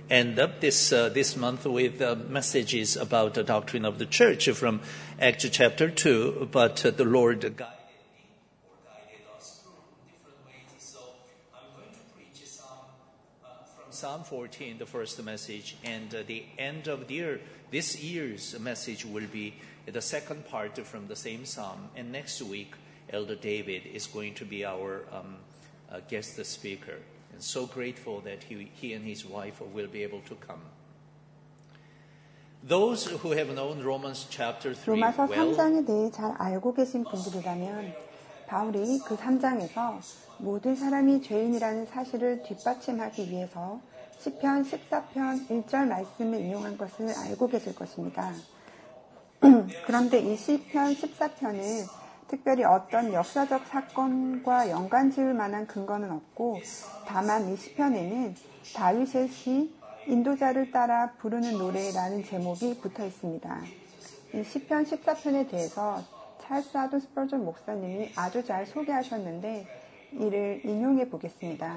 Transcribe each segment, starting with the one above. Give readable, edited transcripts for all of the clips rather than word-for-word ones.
end up this month with messages about the doctrine of the church from Acts chapter 2, but the Lord guided us through different ways. So I'm going to preach from Psalm 14, the first message, and the end of the year, this year's message will be the second part from the same psalm. And next week, Elder David is going to be our guest speaker. And so grateful that he and his wife will be able to come. Those who have known Romans chapter 3 로마서 well, 3장에 대해 잘 알고 계신 분들이라면 바울이 그 3장에서 모든 사람이 죄인이라는 사실을 뒷받침하기 위해서 시편 14편 1절 말씀을 인용한 것을 알고 계실 것입니다. 그런데 이 시편 14편은 특별히 어떤 역사적 사건과 연관 지을 만한 근거는 없고, 다만 이 시편에는 다윗의 시 인도자를 따라 부르는 노래라는 제목이 붙어 있습니다. 이 시편 14편에 대해서 찰스 하돈 스펄전 목사님이 아주 잘 소개하셨는데 이를 인용해 보겠습니다.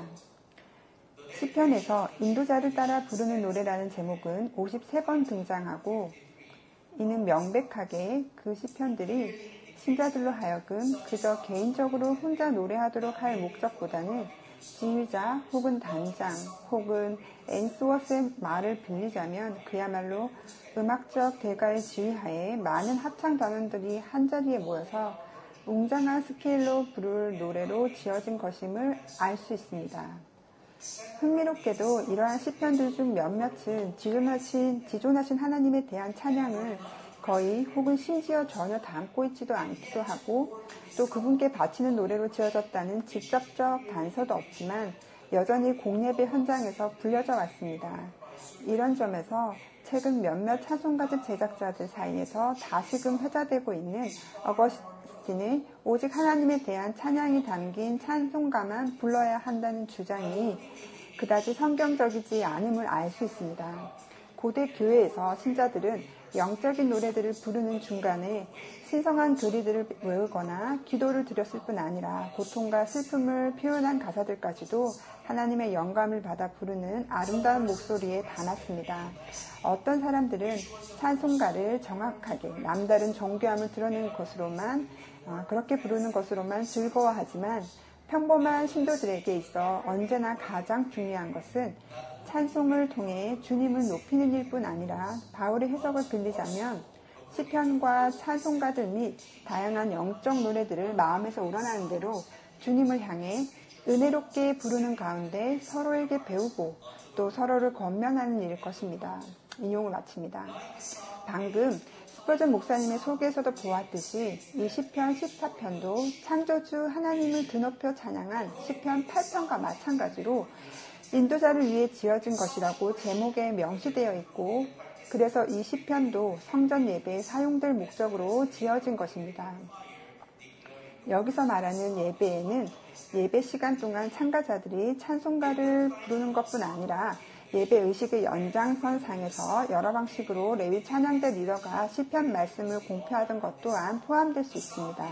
시편에서 인도자를 따라 부르는 노래라는 제목은 53번 등장하고, 이는 명백하게 그 시편들이 신자들로 하여금 그저 개인적으로 혼자 노래하도록 할 목적보다는 지휘자 혹은 단장 혹은 앤스워스의 말을 빌리자면 그야말로 음악적 대가의 지휘하에 많은 합창 단원들이 한자리에 모여서 웅장한 스케일로 부를 노래로 지어진 것임을 알 수 있습니다. 흥미롭게도 이러한 시편들 중 몇몇은 지존하신 하나님에 대한 찬양을 거의 혹은 심지어 전혀 담고 있지도 않기도 하고, 또 그분께 바치는 노래로 지어졌다는 직접적 단서도 없지만 여전히 공예배 현장에서 불려져 왔습니다. 이런 점에서 최근 몇몇 찬송가집 제작자들 사이에서 다시금 회자되고 있는 어거스틴의 오직 하나님에 대한 찬양이 담긴 찬송가만 불러야 한다는 주장이 그다지 성경적이지 않음을 알 수 있습니다. 고대 교회에서 신자들은 영적인 노래들을 부르는 중간에 신성한 교리들을 외우거나 기도를 드렸을 뿐 아니라 고통과 슬픔을 표현한 가사들까지도 하나님의 영감을 받아 부르는 아름다운 목소리에 담았습니다. 어떤 사람들은 찬송가를 정확하게 남다른 정교함을 드러내는 것으로만 그렇게 부르는 것으로만 즐거워하지만, 평범한 신도들에게 있어 언제나 가장 중요한 것은 찬송을 통해 주님을 높이는 일뿐 아니라, 바울의 해석을 빌리자면 시편과 찬송가들 및 다양한 영적 노래들을 마음에서 우러나는 대로 주님을 향해 은혜롭게 부르는 가운데 서로에게 배우고 또 서로를 권면하는 일일 것입니다. 인용을 마칩니다. 방금 스펄전 목사님의 소개에서도 보았듯이 이 시편 14편도 창조주 하나님을 드높여 찬양한 시편 8편과 마찬가지로 인도자를 위해 지어진 것이라고 제목에 명시되어 있고, 그래서 이 시편도 성전 예배에 사용될 목적으로 지어진 것입니다. 여기서 말하는 예배에는 예배 시간 동안 참가자들이 찬송가를 부르는 것뿐 아니라 예배 의식의 연장선상에서 여러 방식으로 레위 찬양대 리더가 시편 말씀을 공표하던 것 또한 포함될 수 있습니다.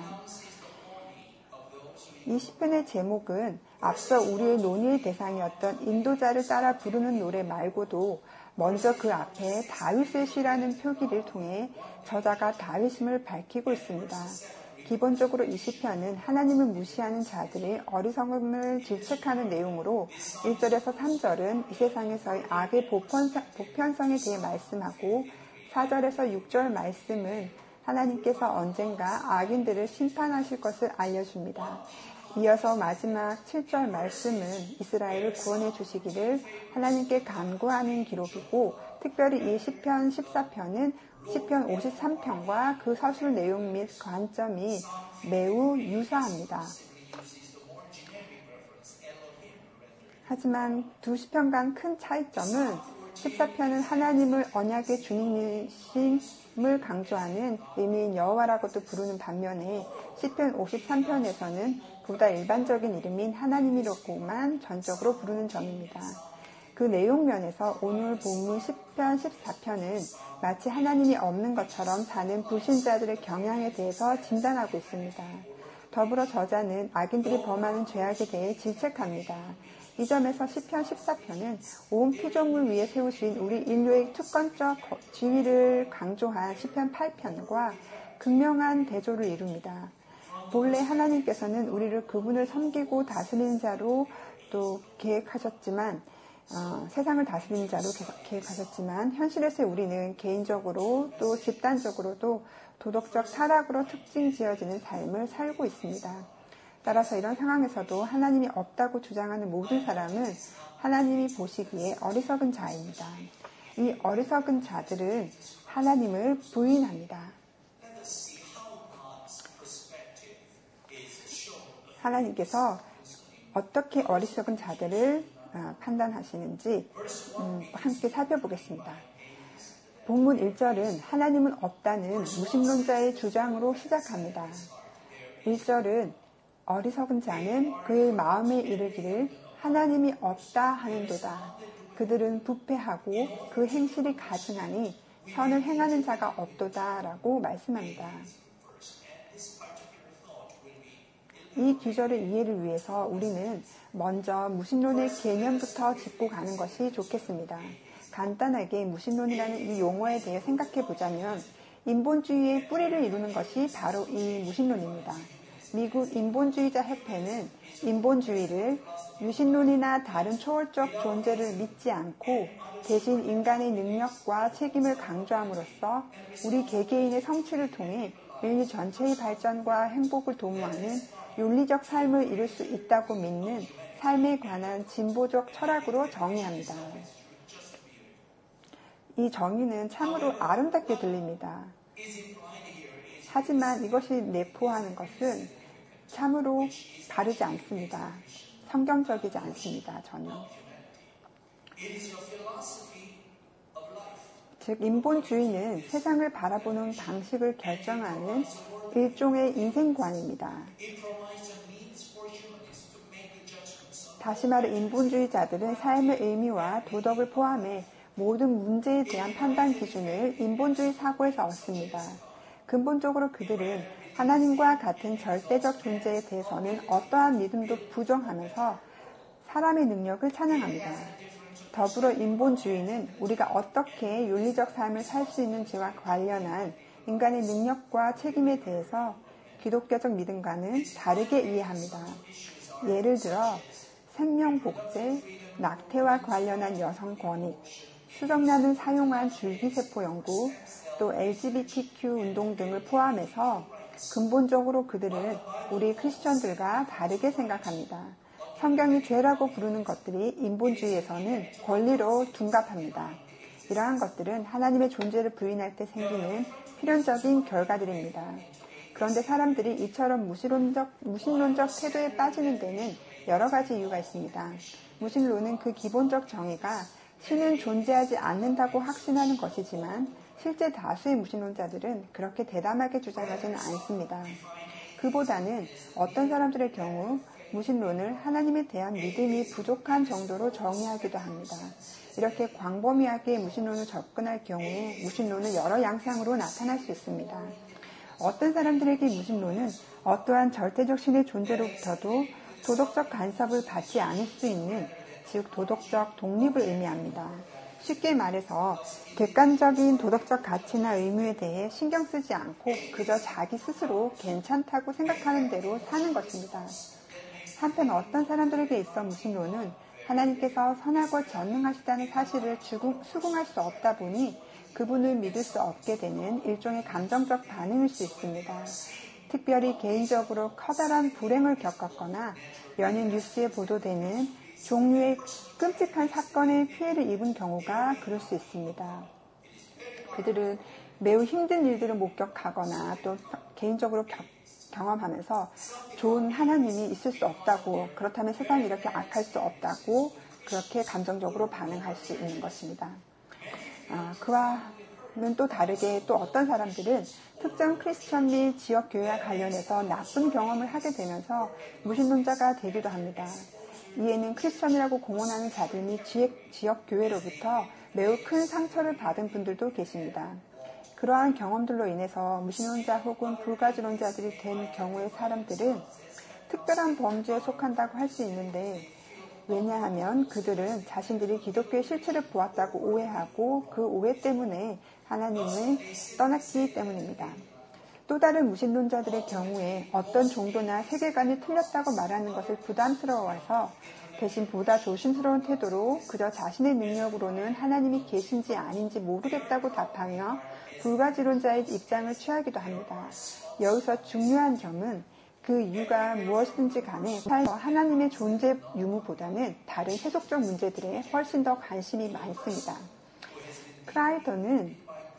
이 시편의 제목은 앞서 우리의 논의의 대상이었던 인도자를 따라 부르는 노래 말고도 먼저 그 앞에 다윗의 시라는 표기를 통해 저자가 다윗임을 밝히고 있습니다. 기본적으로 이 시편은 하나님을 무시하는 자들의 어리석음을 질책하는 내용으로 1절에서 3절은 이 세상에서의 악의 보편성에 대해 말씀하고, 4절에서 6절 말씀은 하나님께서 언젠가 악인들을 심판하실 것을 알려줍니다. 이어서 마지막 7절 말씀은 이스라엘을 구원해 주시기를 하나님께 간구하는 기록이고, 특별히 이 시편 14편은 시편 53편과 그 서술 내용 및 관점이 매우 유사합니다. 하지만 두 시편 간 큰 차이점은 14편은 하나님을 언약의 주님이심을 강조하는 의미인 여호와라고도 부르는 반면에 시편 53편에서는 보다 일반적인 이름인 하나님이라고만 전적으로 부르는 점입니다. 그 내용 면에서 오늘 본문 시편 14편은 마치 하나님이 없는 것처럼 사는 불신자들의 경향에 대해서 진단하고 있습니다. 더불어 저자는 악인들이 범하는 죄악에 대해 질책합니다. 이 점에서 시편 14편은 온 피조물 위에 세우신 우리 인류의 주권적 지위를 강조한 시편 8편과 극명한 대조를 이룹니다. 본래 하나님께서는 우리를 그분을 섬기고 다스리는 자로 또 계획하셨지만 세상을 다스리는 자로 계획하셨지만 현실에서 우리는 개인적으로 또 집단적으로도 도덕적 타락으로 특징 지어지는 삶을 살고 있습니다. 따라서 이런 상황에서도 하나님이 없다고 주장하는 모든 사람은 하나님이 보시기에 어리석은 자입니다. 이 어리석은 자들은 하나님을 부인합니다. 하나님께서 어떻게 어리석은 자들을 판단하시는지 함께 살펴보겠습니다. 본문 1절은 하나님은 없다는 무신론자의 주장으로 시작합니다. 1절은 어리석은 자는 그의 마음에 이르기를 하나님이 없다 하는도다. 그들은 부패하고 그 행실이 가증하니 선을 행하는 자가 없도다 라고 말씀합니다. 이 구절의 이해를 위해서 우리는 먼저 무신론의 개념부터 짚고 가는 것이 좋겠습니다. 간단하게 무신론이라는 이 용어에 대해 생각해 보자면 인본주의의 뿌리를 이루는 것이 바로 이 무신론입니다. 미국 인본주의자 협회는 인본주의를 유신론이나 다른 초월적 존재를 믿지 않고 대신 인간의 능력과 책임을 강조함으로써 우리 개개인의 성취를 통해 인류 전체의 발전과 행복을 도모하는 윤리적 삶을 이룰 수 있다고 믿는 삶에 관한 진보적 철학으로 정의합니다. 이 정의는 참으로 아름답게 들립니다. 하지만 이것이 내포하는 것은 참으로 바르지 않습니다. 성경적이지 않습니다. 전혀. 즉 인본주의는 세상을 바라보는 방식을 결정하는 일종의 인생관입니다. 다시 말해 인본주의자들은 삶의 의미와 도덕을 포함해 모든 문제에 대한 판단 기준을 인본주의 사고에서 얻습니다. 근본적으로 그들은 하나님과 같은 절대적 존재에 대해서는 어떠한 믿음도 부정하면서 사람의 능력을 찬양합니다. 더불어 인본주의는 우리가 어떻게 윤리적 삶을 살 수 있는지와 관련한 인간의 능력과 책임에 대해서 기독교적 믿음과는 다르게 이해합니다. 예를 들어 생명복제, 낙태와 관련한 여성 권익, 수정란을 사용한 줄기세포 연구, 또 LGBTQ 운동 등을 포함해서 근본적으로 그들은 우리 크리스천들과 다르게 생각합니다. 성경이 죄라고 부르는 것들이 인본주의에서는 권리로 둔갑합니다. 이러한 것들은 하나님의 존재를 부인할 때 생기는 필연적인 결과들입니다. 그런데 사람들이 이처럼 무신론적 태도에 빠지는 데는 여러 가지 이유가 있습니다. 무신론은 그 기본적 정의가 신은 존재하지 않는다고 확신하는 것이지만 실제 다수의 무신론자들은 그렇게 대담하게 주장하지는 않습니다. 그보다는 어떤 사람들의 경우 무신론을 하나님에 대한 믿음이 부족한 정도로 정의하기도 합니다. 이렇게 광범위하게 무신론을 접근할 경우에 무신론은 여러 양상으로 나타날 수 있습니다. 어떤 사람들에게 무신론은 어떠한 절대적 신의 존재로부터도 도덕적 간섭을 받지 않을 수 있는, 즉 도덕적 독립을 의미합니다. 쉽게 말해서 객관적인 도덕적 가치나 의무에 대해 신경 쓰지 않고 그저 자기 스스로 괜찮다고 생각하는 대로 사는 것입니다. 한편 어떤 사람들에게 있어 무신론은 하나님께서 선하고 전능하시다는 사실을 수긍할 수 없다 보니 그분을 믿을 수 없게 되는 일종의 감정적 반응일 수 있습니다. 특별히 개인적으로 커다란 불행을 겪었거나 연일 뉴스에 보도되는 종류의 끔찍한 사건에 피해를 입은 경우가 그럴 수 있습니다. 그들은 매우 힘든 일들을 목격하거나 또 개인적으로 경험하면서 좋은 하나님이 있을 수 없다고, 그렇다면 세상이 이렇게 악할 수 없다고 그렇게 감정적으로 반응할 수 있는 것입니다. 그와는 또 다르게 또 어떤 사람들은 특정 크리스천 및 지역교회와 관련해서 나쁜 경험을 하게 되면서 무신론자가 되기도 합니다. 이에는 크리스천이라고 공언하는 자들 및 지역교회로부터 매우 큰 상처를 받은 분들도 계십니다. 그러한 경험들로 인해서 무신론자 혹은 불가지론자들이 된 경우의 사람들은 특별한 범죄에 속한다고 할 수 있는데 왜냐하면 그들은 자신들이 기독교의 실체를 보았다고 오해하고 그 오해 때문에 하나님을 떠났기 때문입니다. 또 다른 무신론자들의 경우에 어떤 종교나 세계관이 틀렸다고 말하는 것을 부담스러워해서 대신 보다 조심스러운 태도로 그저 자신의 능력으로는 하나님이 계신지 아닌지 모르겠다고 답하며 불가지론자의 입장을 취하기도 합니다. 여기서 중요한 점은 그 이유가 무엇이든지 간에 하나님의 존재 유무보다는 다른 세속적 문제들에 훨씬 더 관심이 많습니다. 크라이더는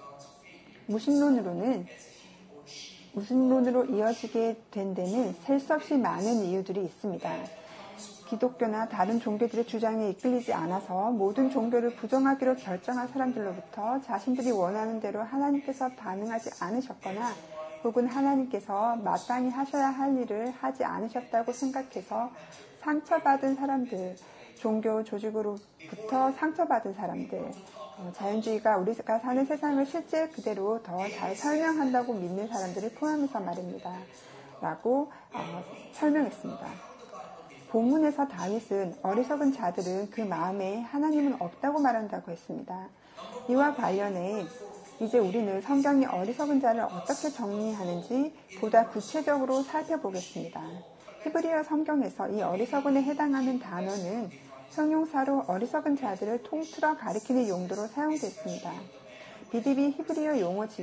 무신론으로 이어지게 된 데는 셀 수 없이 많은 이유들이 있습니다. 기독교나 다른 종교들의 주장에 이끌리지 않아서 모든 종교를 부정하기로 결정한 사람들로부터 자신들이 원하는 대로 하나님께서 반응하지 않으셨거나 혹은 하나님께서 마땅히 하셔야 할 일을 하지 않으셨다고 생각해서 상처받은 사람들, 종교 조직으로부터 상처받은 사람들, 자연주의가 우리가 사는 세상을 실제 그대로 더 잘 설명한다고 믿는 사람들을 포함해서 말입니다. 라고 설명했습니다. 본문에서 다윗은 어리석은 자들은 그 마음에 하나님은 없다고 말한다고 했습니다. 이와 관련해 이제 우리는 성경이 어리석은 자를 어떻게 정리하는지 보다 구체적으로 살펴보겠습니다. 히브리어 성경에서 이 어리석은에 해당하는 단어는 형용사로 어리석은 자들을 통틀어 가리키는 용도로 사용됐습니다. BDB 히브리어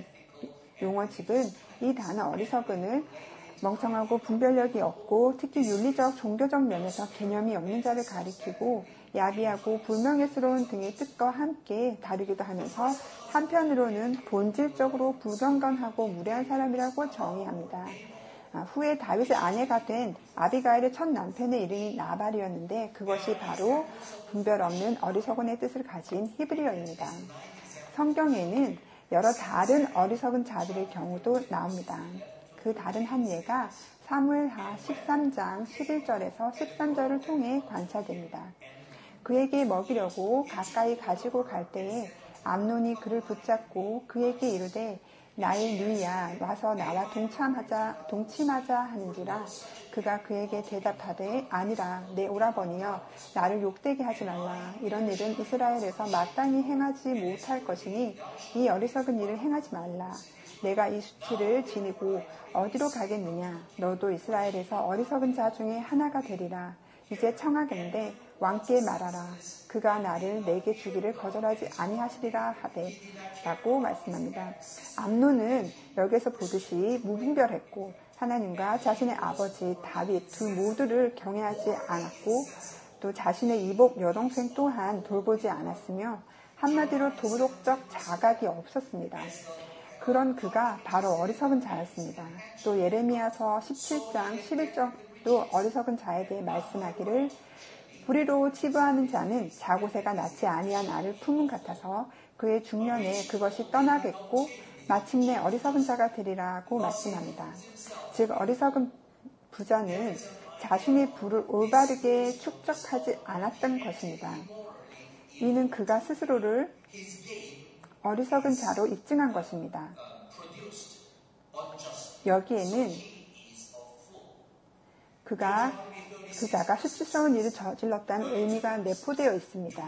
용어집은 이 단어 어리석은을 멍청하고 분별력이 없고 특히 윤리적, 종교적 면에서 개념이 없는 자를 가리키고 야비하고 불명예스러운 등의 뜻과 함께 다루기도 하면서 한편으로는 본질적으로 불경건하고 무례한 사람이라고 정의합니다. 후에 다윗의 아내가 된 아비가일의 첫 남편의 이름이 나발이었는데 그것이 바로 분별 없는 어리석은의 뜻을 가진 히브리어입니다. 성경에는 여러 다른 어리석은 자들의 경우도 나옵니다. 그 다른 한 예가 사무엘하 13장 11절에서 13절을 통해 관찰됩니다. 그에게 먹이려고 가까이 가지고 갈 때에 암논이 그를 붙잡고 그에게 이르되 나의 누이야 와서 나와 동침하자 하는지라. 그가 그에게 대답하되 아니라 내 오라버니여 나를 욕되게 하지 말라. 이런 일은 이스라엘에서 마땅히 행하지 못할 것이니 이 어리석은 일을 행하지 말라. 내가 이 수치를 지니고 어디로 가겠느냐. 너도 이스라엘에서 어리석은 자 중에 하나가 되리라. 이제 청하건대 왕께 말하라. 그가 나를 내게 주기를 거절하지 아니하시리라 하되 라고 말씀합니다. 암논은 여기서 보듯이 무분별했고 하나님과 자신의 아버지 다윗 두 모두를 경외하지 않았고 또 자신의 이복 여동생 또한 돌보지 않았으며 한마디로 도덕적 자각이 없었습니다. 그런 그가 바로 어리석은 자였습니다. 또 예레미야서 17장 11절도 어리석은 자에 대해 말씀하기를 불의로 치부하는 자는 자고새가 낳지 아니한 알을 품은 같아서 그의 중년에 그것이 떠나겠고 마침내 어리석은 자가 되리라고 말씀합니다. 즉 어리석은 부자는 자신의 부를 올바르게 축적하지 않았던 것입니다. 이는 그가 스스로를 어리석은 자로 입증한 것입니다. 여기에는 그 자가 수치스러운 일을 저질렀다는 의미가 내포되어 있습니다.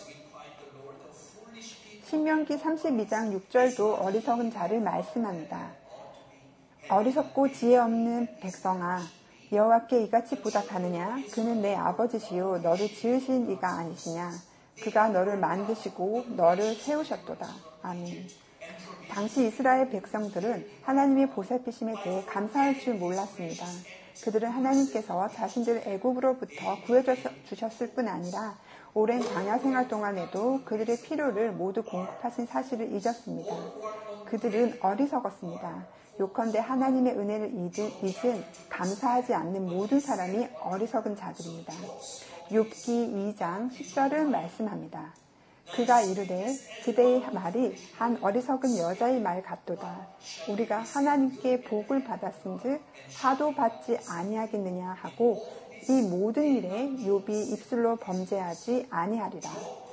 신명기 32장 6절도 어리석은 자를 말씀합니다. 어리석고 지혜 없는 백성아 여호와께 이같이 부탁하느냐. 그는 내 아버지시요 너를 지으신 이가 아니시냐. 그가 너를 만드시고 너를 세우셨도다. 아멘. 당시 이스라엘 백성들은 하나님의 보살피심에 대해 감사할 줄 몰랐습니다. 그들은 하나님께서 자신들을 애굽으로부터 구해주셨을 뿐 아니라 오랜 광야 생활 동안에도 그들의 필요를 모두 공급하신 사실을 잊었습니다. 그들은 어리석었습니다. 요컨대 하나님의 은혜를 잊은 감사하지 않는 모든 사람이 어리석은 자들입니다. 욥기 2장 10절은 말씀합니다. 그가 이르되 그대의 말이 한 어리석은 여자의 말 같도다. 우리가 하나님께 복을 받았은즉 하도 받지 아니하겠느냐 하고 이 모든 일에 욥이 입술로 범죄하지 아니하리라.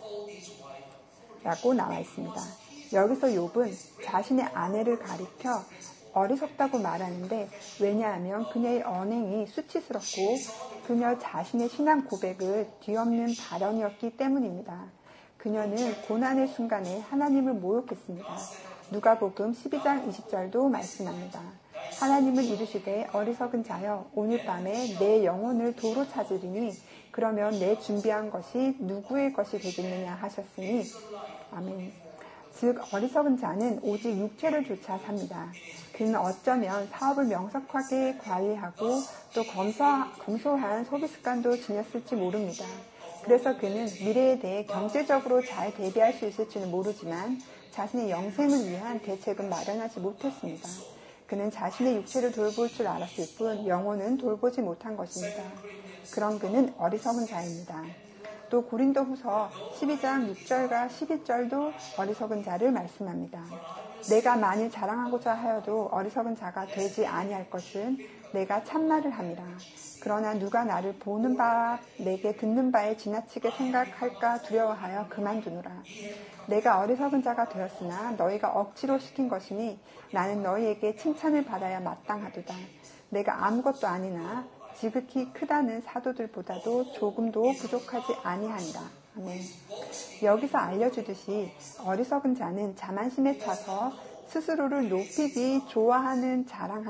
라고 나와 있습니다. 여기서 욥은 자신의 아내를 가리켜 어리석다고 말하는데 왜냐하면 그녀의 언행이 수치스럽고 그녀 자신의 신앙 고백을 뒤엎는 발언이었기 때문입니다. 그녀는 고난의 순간에 하나님을 모욕했습니다. 누가복음 12장 20절도 말씀합니다. 하나님은 이르시되 어리석은 자여 오늘 밤에 내 영혼을 도로 찾으리니 그러면 내 준비한 것이 누구의 것이 되겠느냐 하셨으니 아멘. 즉 어리석은 자는 오직 육체를 조차 삽니다. 그는 어쩌면 사업을 명석하게 관리하고 또 검소한 소비 습관도 지녔을지 모릅니다. 그래서 그는 미래에 대해 경제적으로 잘 대비할 수 있을지는 모르지만 자신의 영생을 위한 대책은 마련하지 못했습니다. 그는 자신의 육체를 돌볼 줄 알았을 뿐 영혼은 돌보지 못한 것입니다. 그런 그는 어리석은 자입니다. 또 고린도후서 12장 6절과 11절도 어리석은 자를 말씀합니다. 내가 만일 자랑하고자 하여도 어리석은 자가 되지 아니할 것은 내가 참말을 함이라. 그러나 누가 나를 보는 바 내게 듣는 바에 지나치게 생각할까 두려워하여 그만두노라. 내가 어리석은 자가 되었으나 너희가 억지로 시킨 것이니 나는 너희에게 칭찬을 받아야 마땅하도다. 내가 아무것도 아니나 지극히 크다는 사도들보다도 조금도 부족하지 아니하니라. 아멘. 여기서 알려주듯이 어리석은 자는 자만심에 차서 스스로를 높이기 좋아하는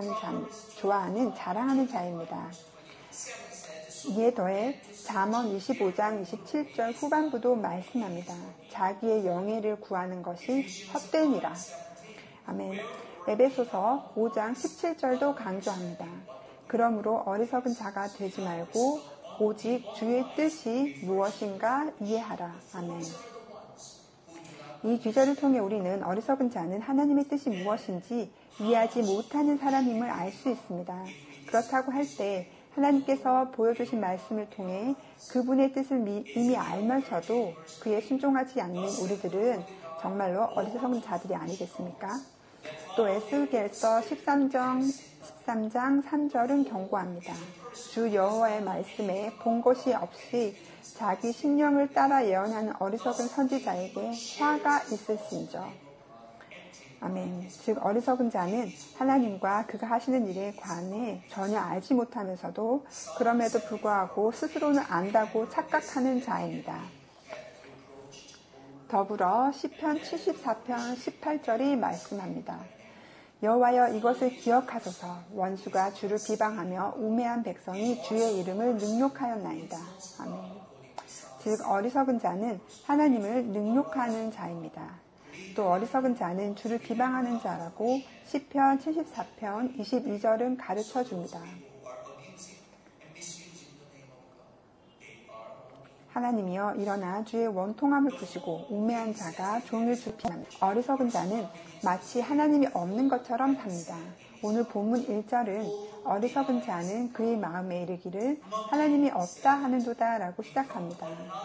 자랑하는 자입니다. 이에 더해 잠언 25장 27절 후반부도 말씀합니다. 자기의 영예를 구하는 것이 헛되니라. 아멘. 에베소서 5장 17절도 강조합니다. 그러므로 어리석은 자가 되지 말고 오직 주의 뜻이 무엇인가 이해하라. 아멘. 이 귀절을 통해 우리는 어리석은 자는 하나님의 뜻이 무엇인지 이해하지 못하는 사람임을 알 수 있습니다. 그렇다고 할 때 하나님께서 보여주신 말씀을 통해 그분의 뜻을 이미 알면서도 그에 순종하지 않는 우리들은 정말로 어리석은 자들이 아니겠습니까? 또 에스겔서 13장 3절은 경고합니다. 주 여호와의 말씀에 본 것이 없이 자기 신령을 따라 예언하는 어리석은 선지자에게 화가 있을진저. 아멘. 즉 어리석은 자는 하나님과 그가 하시는 일에 관해 전혀 알지 못하면서도 그럼에도 불구하고 스스로는 안다고 착각하는 자입니다. 더불어 시편 74편 18절이 말씀합니다. 여호와여 이것을 기억하소서. 원수가 주를 비방하며 우매한 백성이 주의 이름을 능욕하였나이다. 아멘. 즉 어리석은 자는 하나님을 능욕하는 자입니다. 또 어리석은 자는 주를 비방하는 자라고 시편 74편 22절은 가르쳐줍니다. 하나님이여 일어나 주의 원통함을 푸시고 우매한 자가 종을 주피합니다. 어리석은 자는 마치 하나님이 없는 것처럼 삽니다. 오늘 본문 1절은 어리석은 자는 그의 마음에 이르기를 하나님이 없다 하는도다 라고 시작합니다.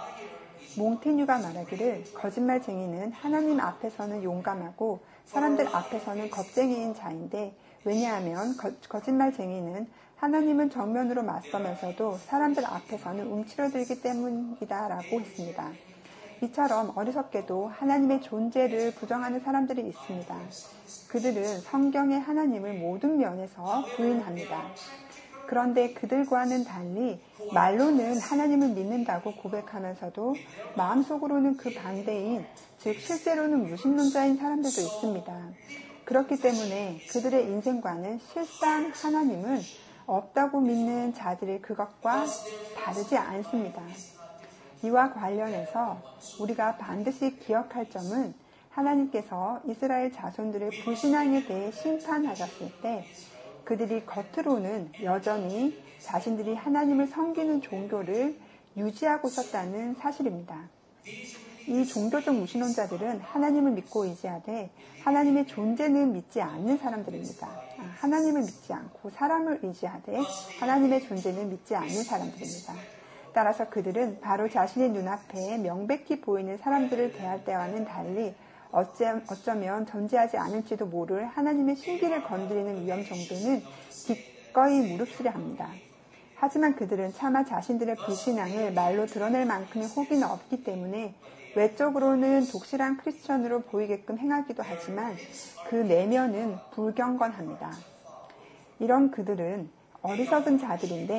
몽테뉴가 말하기를 거짓말쟁이는 하나님 앞에서는 용감하고 사람들 앞에서는 겁쟁이인 자인데 왜냐하면 거짓말쟁이는 하나님은 정면으로 맞서면서도 사람들 앞에서는 움츠러들기 때문이다 라고 했습니다. 이처럼 어리석게도 하나님의 존재를 부정하는 사람들이 있습니다. 그들은 성경의 하나님을 모든 면에서 부인합니다. 그런데 그들과는 달리 말로는 하나님을 믿는다고 고백하면서도 마음속으로는 그 반대인, 즉 실제로는 무신론자인 사람들도 있습니다. 그렇기 때문에 그들의 인생과는 실상 하나님은 없다고 믿는 자들의 그것과 다르지 않습니다. 이와 관련해서 우리가 반드시 기억할 점은 하나님께서 이스라엘 자손들의 불신앙에 대해 심판하셨을 때 그들이 겉으로는 여전히 자신들이 하나님을 섬기는 종교를 유지하고 있었다는 사실입니다. 이 종교적 무신론자들은 하나님을 믿고 의지하되 하나님의 존재는 믿지 않는 사람들입니다. 하나님을 믿지 않고 사람을 의지하되 하나님의 존재는 믿지 않는 사람들입니다. 따라서 그들은 바로 자신의 눈앞에 명백히 보이는 사람들을 대할 때와는 달리 어쩌면 존재하지 않을지도 모를 하나님의 신비를 건드리는 위험 정도는 기꺼이 무릅쓰려 합니다. 하지만 그들은 차마 자신들의 불신앙을 말로 드러낼 만큼의 호기는 없기 때문에 외적으로는 독실한 크리스천으로 보이게끔 행하기도 하지만 그 내면은 불경건합니다. 이런 그들은 어리석은 자들인데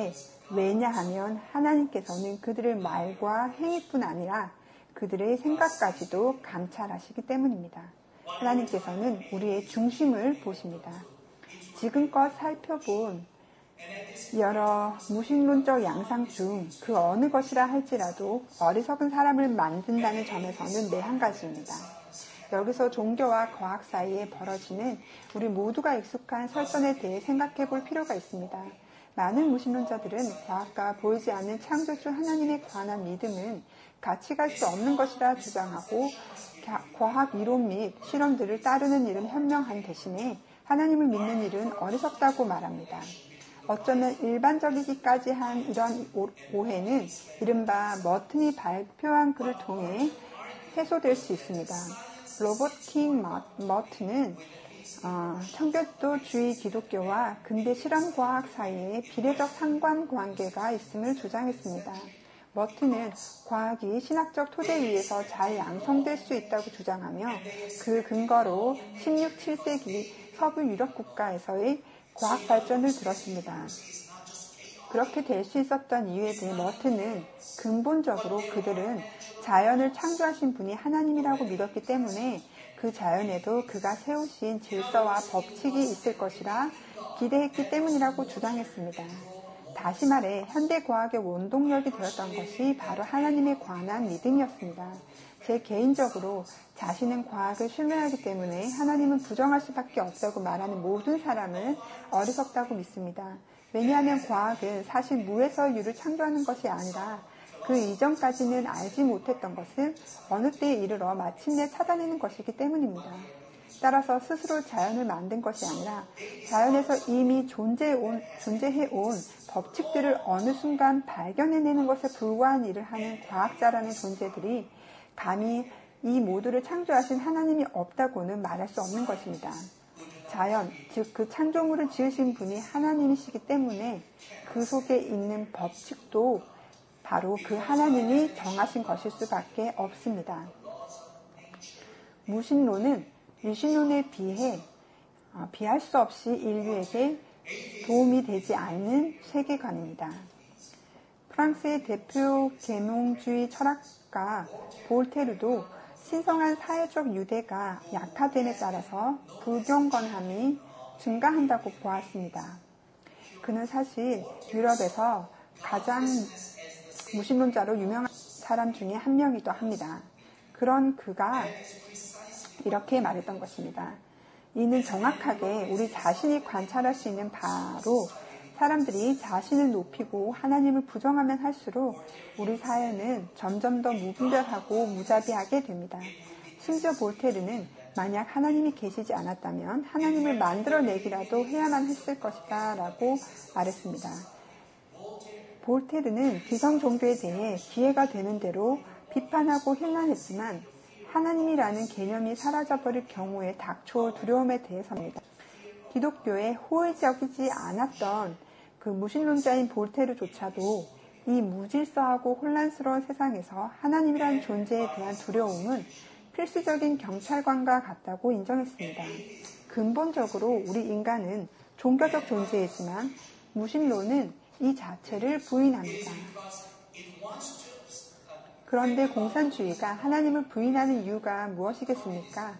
왜냐하면 하나님께서는 그들의 말과 행위뿐 아니라 그들의 생각까지도 감찰하시기 때문입니다. 하나님께서는 우리의 중심을 보십니다. 지금껏 살펴본 여러 무신론적 양상 중 그 어느 것이라 할지라도 어리석은 사람을 만든다는 점에서는 내 한 가지입니다. 여기서 종교와 과학 사이에 벌어지는 우리 모두가 익숙한 설전에 대해 생각해 볼 필요가 있습니다. 많은 무신론자들은 과학과 보이지 않는 창조주 하나님에 관한 믿음은 같이 갈 수 없는 것이라 주장하고 과학 이론 및 실험들을 따르는 일은 현명한 대신에 하나님을 믿는 일은 어리석다고 말합니다. 어쩌면 일반적이기까지 한 이런 오해는 이른바 머튼이 발표한 글을 통해 해소될 수 있습니다. 로버트 킹 머튼은 청교도주의 기독교와 근대 실험과학 사이에 비례적 상관관계가 있음을 주장했습니다. 머튼은 과학이 신학적 토대 위에서 잘 양성될 수 있다고 주장하며 그 근거로 16, 7세기 서부 유럽 국가에서의 과학 발전을 들었습니다. 그렇게 될 수 있었던 이유에 대해 머튼은 근본적으로 그들은 자연을 창조하신 분이 하나님이라고 믿었기 때문에 그 자연에도 그가 세우신 질서와 법칙이 있을 것이라 기대했기 때문이라고 주장했습니다. 다시 말해 현대 과학의 원동력이 되었던 것이 바로 하나님에 관한 믿음이었습니다. 제 개인적으로 자신은 과학을 신뢰하기 때문에 하나님은 부정할 수밖에 없다고 말하는 모든 사람은 어리석다고 믿습니다. 왜냐하면 과학은 사실 무에서 유를 창조하는 것이 아니라 그 이전까지는 알지 못했던 것을 어느 때에 이르러 마침내 찾아내는 것이기 때문입니다. 따라서 스스로 자연을 만든 것이 아니라 자연에서 이미 존재해온 법칙들을 어느 순간 발견해내는 것에 불과한 일을 하는 과학자라는 존재들이 감히 이 모두를 창조하신 하나님이 없다고는 말할 수 없는 것입니다. 자연, 즉 그 창조물을 지으신 분이 하나님이시기 때문에 그 속에 있는 법칙도 바로 그 하나님이 정하신 것일 수밖에 없습니다. 무신론은 유신론에 비할 수 없이 인류에게 도움이 되지 않는 세계관입니다. 프랑스의 대표 계몽주의 철학가 볼테르도 신성한 사회적 유대가 약화됨에 따라서 불경건함이 증가한다고 보았습니다. 그는 사실 유럽에서 가장 무신론자로 유명한 사람 중에 한 명이기도 합니다. 그런 그가 이렇게 말했던 것입니다. 이는 정확하게 우리 자신이 관찰할 수 있는 바로 사람들이 자신을 높이고 하나님을 부정하면 할수록 우리 사회는 점점 더 무분별하고 무자비하게 됩니다. 심지어 볼테르는 만약 하나님이 계시지 않았다면 하나님을 만들어내기라도 해야만 했을 것이다 라고 말했습니다. 볼테르는 기성 종교에 대해 기회가 되는 대로 비판하고 힐난했지만 하나님이라는 개념이 사라져버릴 경우에 닥쳐올 두려움에 대해서입니다. 기독교에 호의적이지 않았던 그 무신론자인 볼테르조차도 이 무질서하고 혼란스러운 세상에서 하나님이라는 존재에 대한 두려움은 필수적인 경찰관과 같다고 인정했습니다. 근본적으로 우리 인간은 종교적 존재이지만 무신론은 이 자체를 부인합니다. 그런데 공산주의가 하나님을 부인하는 이유가 무엇이겠습니까?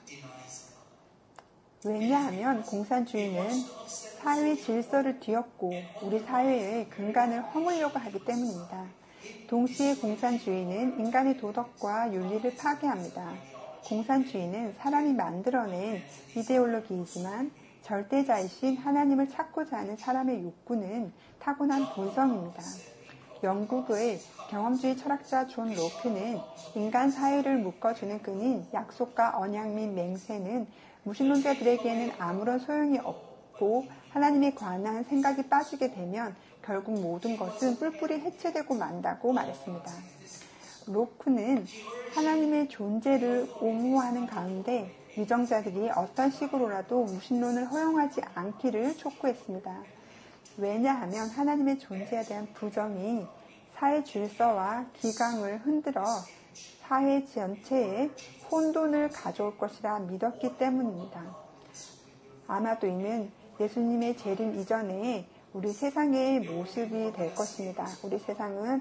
왜냐하면 공산주의는 사회 질서를 뒤엎고 우리 사회의 근간을 허물려고 하기 때문입니다. 동시에 공산주의는 인간의 도덕과 윤리를 파괴합니다. 공산주의는 사람이 만들어낸 이데올로기이지만 절대자이신 하나님을 찾고자 하는 사람의 욕구는 타고난 본성입니다. 영국의 경험주의 철학자 존 로크는 인간 사회를 묶어주는 끈인 약속과 언약 및 맹세는 무신론자들에게는 아무런 소용이 없고 하나님에 관한 생각이 빠지게 되면 결국 모든 것은 뿔뿔이 해체되고 만다고 말했습니다. 로크는 하나님의 존재를 옹호하는 가운데 위정자들이 어떤 식으로라도 무신론을 허용하지 않기를 촉구했습니다. 왜냐하면 하나님의 존재에 대한 부정이 사회 질서와 기강을 흔들어 사회 전체에 혼돈을 가져올 것이라 믿었기 때문입니다. 아마도 이는 예수님의 재림 이전에 우리 세상의 모습이 될 것입니다. 우리 세상은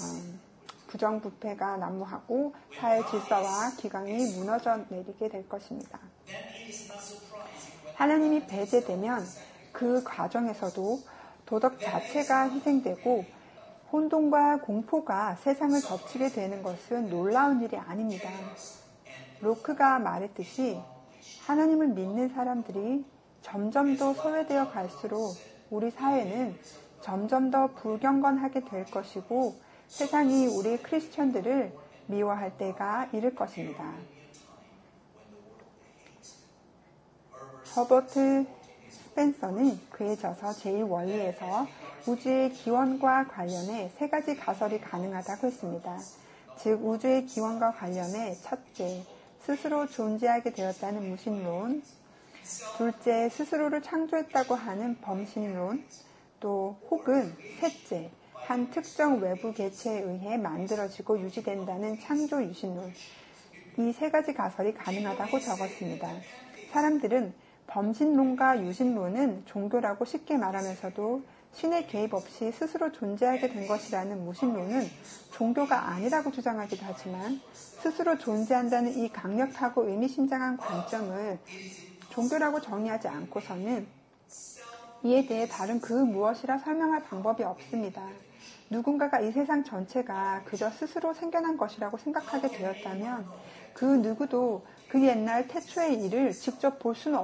부정부패가 난무하고 사회 질서와 기강이 무너져 내리게 될 것입니다. 하나님이 배제되면 그 과정에서도 도덕 자체가 희생되고 혼돈과 공포가 세상을 덮치게 되는 것은 놀라운 일이 아닙니다. 로크가 말했듯이 하나님을 믿는 사람들이 점점 더 소외되어 갈수록 우리 사회는 점점 더 불경건하게 될 것이고 세상이 우리 크리스천들을 미워할 때가 이를 것입니다. 허버트 스펜서는 그의 저서 제1원리에서 우주의 기원과 관련해 세 가지 가설이 가능하다고 했습니다. 즉 우주의 기원과 관련해 첫째, 스스로 존재하게 되었다는 무신론, 둘째, 스스로를 창조했다고 하는 범신론, 또 혹은 셋째, 한 특정 외부 개체에 의해 만들어지고 유지된다는 창조 유신론, 이 세 가지 가설이 가능하다고 적었습니다. 사람들은 범신론과 유신론은 종교라고 쉽게 말하면서도 신의 개입 없이 스스로 존재하게 된 것이라는 무신론은 종교가 아니라고 주장하기도 하지만 스스로 존재한다는 이 강력하고 의미심장한 관점을 종교라고 정의하지 않고서는 이에 대해 다른 그 무엇이라 설명할 방법이 없습니다. 누군가가 이 세상 전체가 그저 스스로 생겨난 것이라고 생각하게 되었다면 그 누구도 그 옛날 태초의 일을 직접 볼 수는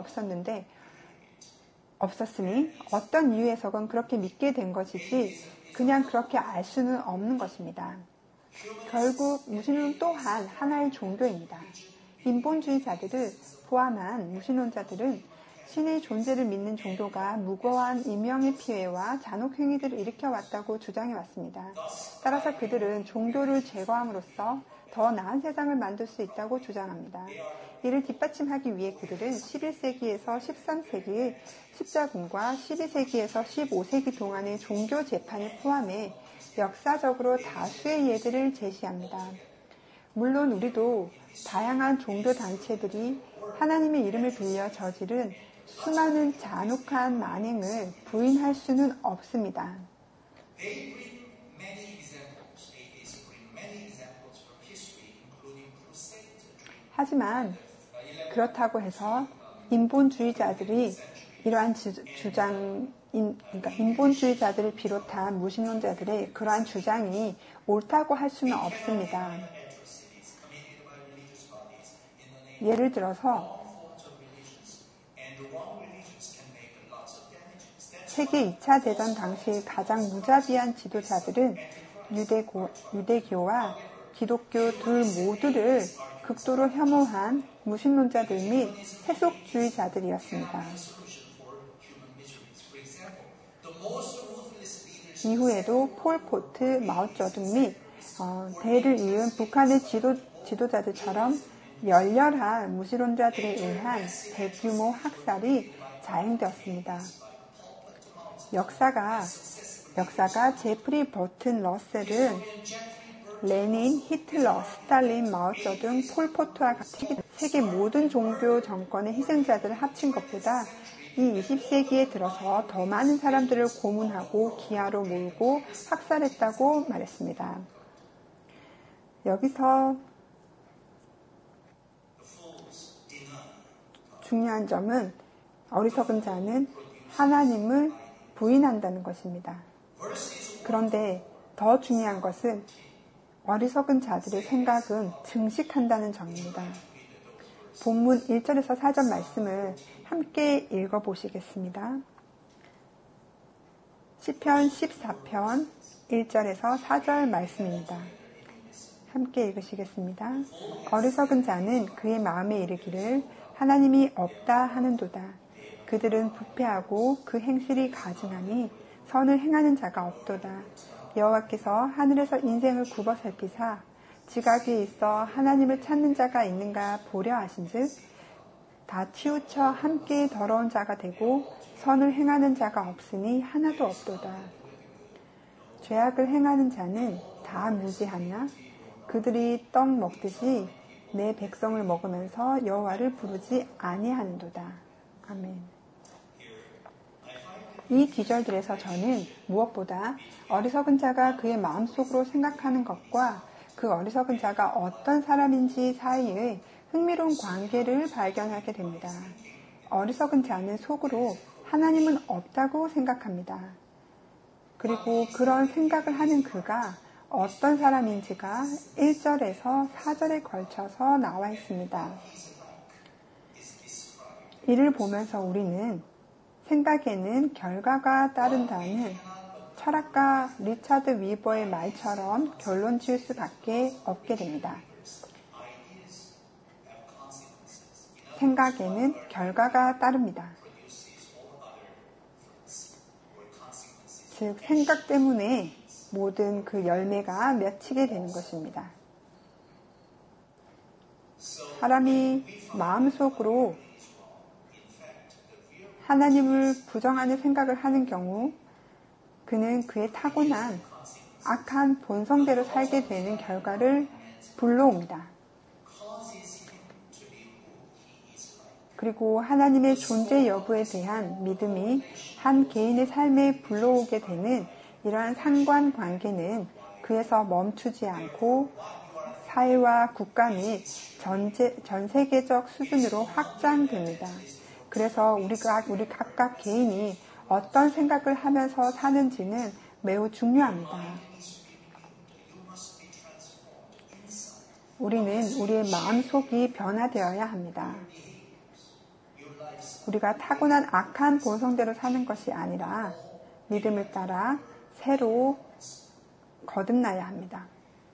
없었으니 어떤 이유에서건 그렇게 믿게 된 것이지 그냥 그렇게 알 수는 없는 것입니다. 결국 무신론 또한 하나의 종교입니다. 인본주의자들을 포함한 무신론자들은 신의 존재를 믿는 종교가 무고한 인명의 피해와 잔혹행위들을 일으켜왔다고 주장해왔습니다. 따라서 그들은 종교를 제거함으로써 더 나은 세상을 만들 수 있다고 주장합니다. 이를 뒷받침하기 위해 그들은 11세기에서 13세기의 십자군과 12세기에서 15세기 동안의 종교 재판을 포함해 역사적으로 다수의 예들을 제시합니다. 물론 우리도 다양한 종교 단체들이 하나님의 이름을 빌려 저지른 수많은 잔혹한 만행을 부인할 수는 없습니다. 하지만 그렇다고 해서 인본주의자들이 이러한 인본주의자들을 비롯한 무신론자들의 그러한 주장이 옳다고 할 수는 없습니다. 예를 들어서 세계 2차 대전 당시 가장 무자비한 지도자들은 유대교와 기독교 둘 모두를 극도로 혐오한 무신론자들 및 세속주의자들이었습니다. 이후에도 폴포트, 마오쩌둥 및 대를 이은 북한의 지도자들처럼 열렬한 무신론자들에 의한 대규모 학살이 자행되었습니다. 역사가 제프리 버튼 러셀은 레닌, 히틀러, 스탈린, 마오쩌둥, 폴포트와 같이 세계 모든 종교 정권의 희생자들을 합친 것보다 이 20세기에 들어서 더 많은 사람들을 고문하고 기아로 몰고 학살했다고 말했습니다. 여기서 중요한 점은 어리석은 자는 하나님을 부인한다는 것입니다. 그런데 더 중요한 것은 어리석은 자들의 생각은 증식한다는 점입니다. 본문 1절에서 4절 말씀을 함께 읽어보시겠습니다. 시편 14편 1절에서 4절 말씀입니다. 함께 읽으시겠습니다. 어리석은 자는 그의 마음에 이르기를 하나님이 없다 하는도다. 그들은 부패하고 그 행실이 가증하니 선을 행하는 자가 없도다. 여호와께서 하늘에서 인생을 굽어 살피사 지각에 있어 하나님을 찾는 자가 있는가 보려 하신즉 다 치우쳐 함께 더러운 자가 되고 선을 행하는 자가 없으니 하나도 없도다. 죄악을 행하는 자는 다 무지하냐? 그들이 떡 먹듯이 내 백성을 먹으면서 여호와를 부르지 아니하는도다. 아멘. 이 기절들에서 저는 무엇보다 어리석은 자가 그의 마음속으로 생각하는 것과 그 어리석은 자가 어떤 사람인지 사이의 흥미로운 관계를 발견하게 됩니다. 어리석은 자는 속으로 하나님은 없다고 생각합니다. 그리고 그런 생각을 하는 그가 어떤 사람인지가 1절에서 4절에 걸쳐서 나와 있습니다. 이를 보면서 우리는 생각에는 결과가 따른다는 철학가 리차드 위버의 말처럼 결론 지을 수밖에 없게 됩니다. 생각에는 결과가 따릅니다. 즉, 생각 때문에 모든 그 열매가 맺히게 되는 것입니다. 사람이 마음속으로 하나님을 부정하는 생각을 하는 경우 그는 그의 타고난 악한 본성대로 살게 되는 결과를 불러옵니다. 그리고 하나님의 존재 여부에 대한 믿음이 한 개인의 삶에 불러오게 되는 이러한 상관관계는 그에서 멈추지 않고 사회와 국가 및 전 세계적 수준으로 확장됩니다. 그래서 우리 각각 개인이 어떤 생각을 하면서 사는지는 매우 중요합니다. 우리는 우리의 마음속이 변화되어야 합니다. 우리가 타고난 악한 본성대로 사는 것이 아니라 믿음을 따라 새로 거듭나야 합니다.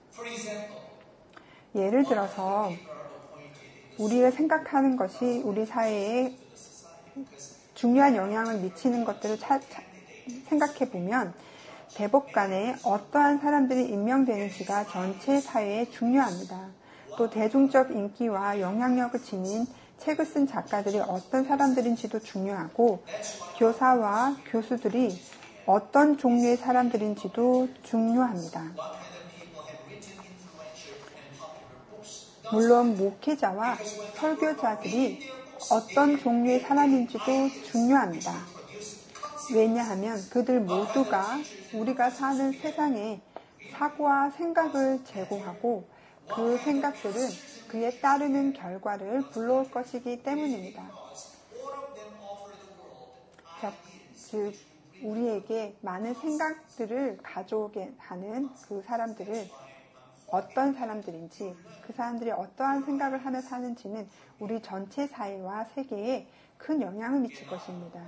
예를 들어서 우리가 생각하는 것이 우리 사회에 중요한 영향을 미치는 것들을 생각해 보면 대법관에 어떠한 사람들이 임명되는지가 전체 사회에 중요합니다. 또 대중적 인기와 영향력을 지닌 책을 쓴 작가들이 어떤 사람들인지도 중요하고 교사와 교수들이 어떤 종류의 사람들인지도 중요합니다. 물론 목회자와 설교자들이 어떤 종류의 사람인지도 중요합니다. 왜냐하면 그들 모두가 우리가 사는 세상에 사고와 생각을 제공하고 그 생각들은 그에 따르는 결과를 불러올 것이기 때문입니다. 즉, 우리에게 많은 생각들을 가져오게 하는 그 사람들을 어떤 사람들인지, 그 사람들이 어떠한 생각을 하며 사는지는 우리 전체 사회와 세계에 큰 영향을 미칠 것입니다.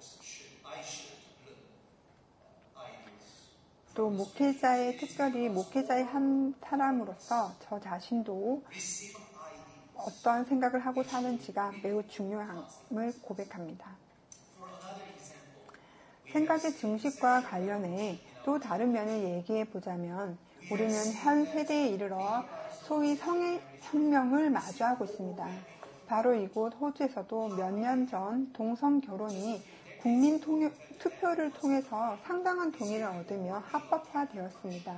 또 특별히 목회자의 한 사람으로서 저 자신도 어떠한 생각을 하고 사는지가 매우 중요함을 고백합니다. 생각의 증식과 관련해 또 다른 면을 얘기해 보자면 우리는 현 세대에 이르러 소위 성혁명을 마주하고 있습니다. 바로 이곳 호주에서도 몇 년 전 동성 결혼이 국민 투표를 통해서 상당한 동의를 얻으며 합법화되었습니다.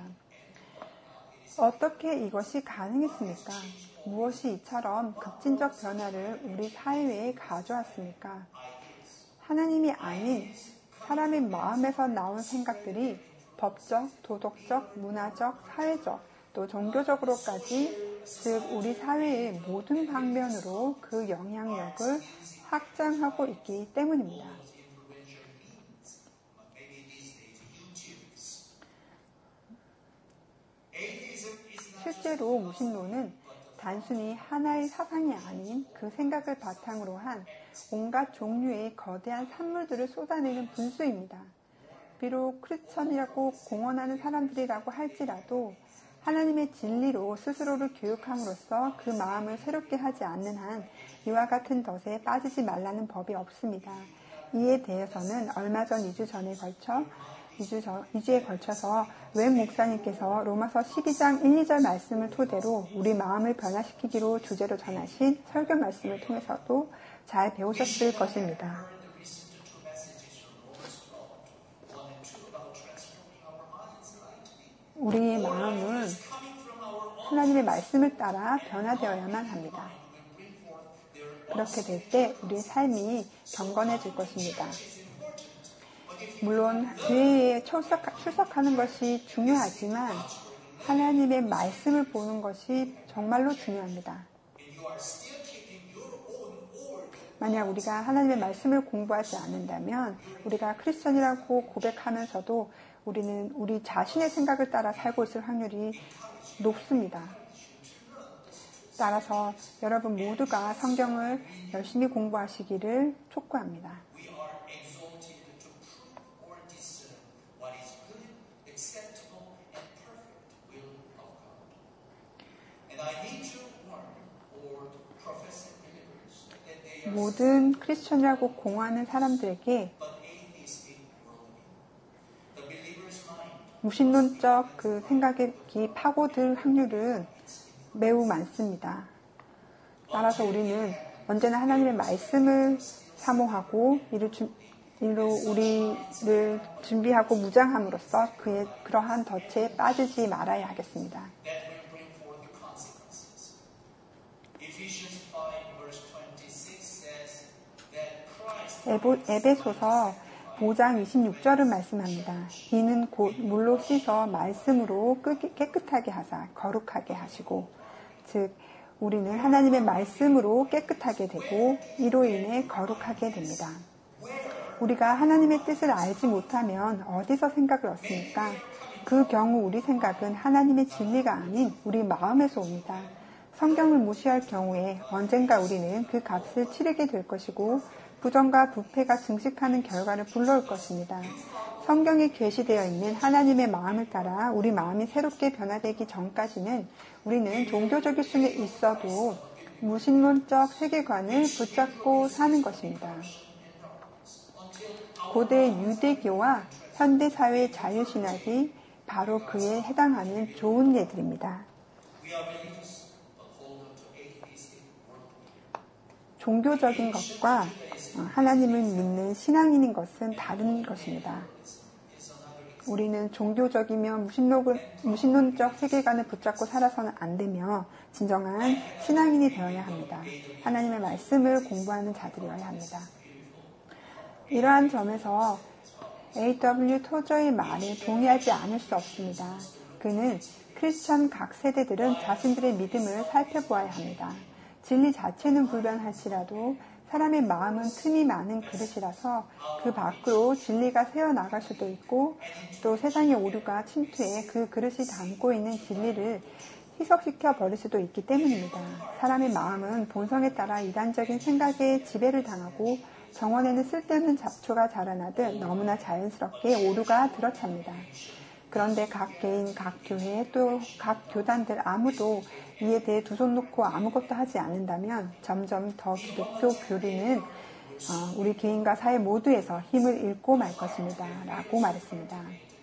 어떻게 이것이 가능했습니까? 무엇이 이처럼 급진적 변화를 우리 사회에 가져왔습니까? 하나님이 아닌 사람의 마음에서 나온 생각들이 법적, 도덕적, 문화적, 사회적, 또 종교적으로까지 즉 우리 사회의 모든 방면으로 그 영향력을 확장하고 있기 때문입니다. 실제로 무신론은 단순히 하나의 사상이 아닌 그 생각을 바탕으로 한 온갖 종류의 거대한 산물들을 쏟아내는 분수입니다. 비록 크리스천이라고 공언하는 사람들이라고 할지라도 하나님의 진리로 스스로를 교육함으로써 그 마음을 새롭게 하지 않는 한 이와 같은 덫에 빠지지 말라는 법이 없습니다. 이에 대해서는 얼마 전 2주에 걸쳐서 웬 목사님께서 로마서 12장 1, 2절 말씀을 토대로 우리 마음을 변화시키기로 주제로 전하신 설교 말씀을 통해서도 잘 배우셨을 것입니다. 우리의 마음은 하나님의 말씀을 따라 변화되어야만 합니다. 그렇게 될 때 우리의 삶이 경건해질 것입니다. 물론 교회에 출석하는 것이 중요하지만 하나님의 말씀을 보는 것이 정말로 중요합니다. 만약 우리가 하나님의 말씀을 공부하지 않는다면 우리가 크리스천이라고 고백하면서도 우리는 우리 자신의 생각을 따라 살고 있을 확률이 높습니다. 따라서 여러분 모두가 성경을 열심히 공부하시기를 촉구합니다. 모든 크리스천이라고 공하는 사람들에게 무신론적 그 생각에 파고들 확률은 매우 많습니다. 따라서 우리는 언제나 하나님의 말씀을 사모하고 이로 우리를 준비하고 무장함으로써 그러한 덫에 빠지지 말아야 하겠습니다. 에베소서 5장 26절은 말씀합니다. 이는 곧 물로 씻어 말씀으로 깨끗하게 하사 거룩하게 하시고, 즉 우리는 하나님의 말씀으로 깨끗하게 되고 이로 인해 거룩하게 됩니다. 우리가 하나님의 뜻을 알지 못하면 어디서 생각을 얻습니까? 그 경우 우리 생각은 하나님의 진리가 아닌 우리 마음에서 옵니다. 성경을 무시할 경우에 언젠가 우리는 그 값을 치르게 될 것이고 부정과 부패가 증식하는 결과를 불러올 것입니다. 성경에 계시되어 있는 하나님의 마음을 따라 우리 마음이 새롭게 변화되기 전까지는 우리는 종교적일 수는 있어도 무신론적 세계관을 붙잡고 사는 것입니다. 고대 유대교와 현대사회의 자유신학이 바로 그에 해당하는 좋은 예들입니다. 종교적인 것과 하나님을 믿는 신앙인인 것은 다른 것입니다. 우리는 종교적이며 무신론적 세계관을 붙잡고 살아서는 안 되며 진정한 신앙인이 되어야 합니다. 하나님의 말씀을 공부하는 자들이어야 합니다. 이러한 점에서 A.W. 토저의 말에 동의하지 않을 수 없습니다. 그는 크리스천 각 세대들은 자신들의 믿음을 살펴보아야 합니다. 진리 자체는 불변할지라도 사람의 마음은 틈이 많은 그릇이라서 그 밖으로 진리가 새어나갈 수도 있고 또 세상의 오류가 침투해 그 그릇이 담고 있는 진리를 희석시켜 버릴 수도 있기 때문입니다. 사람의 마음은 본성에 따라 이단적인 생각에 지배를 당하고 정원에는 쓸데없는 잡초가 자라나듯 너무나 자연스럽게 오류가 들어찹니다. 그런데 각 개인, 각 교회, 또 각 교단들 아무도 이에 대해 두 손 놓고 아무것도 하지 않는다면 점점 더 기독교 교리는 우리 개인과 사회 모두에서 힘을 잃고 말 것입니다. 라고 말했습니다.